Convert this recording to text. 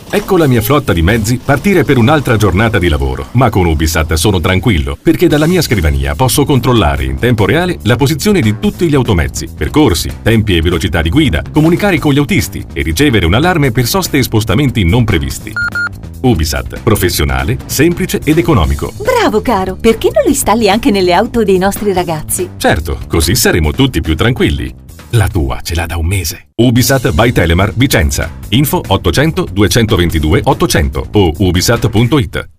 Ecco la mia flotta di mezzi partire per un'altra giornata di lavoro. Ma con Ubisat sono tranquillo, perché dalla mia scrivania posso controllare in tempo reale la posizione di tutti gli automezzi, percorsi, tempi e velocità di guida, comunicare con gli autisti e ricevere un allarme per soste e spostamenti non previsti. Ubisat, professionale, semplice ed economico. Bravo caro, perché non lo installi anche nelle auto dei nostri ragazzi? Certo, così saremo tutti più tranquilli. La tua ce l'ha da un mese. Ubisat by Telemar Vicenza. Info 800 222 800 o ubisat.it.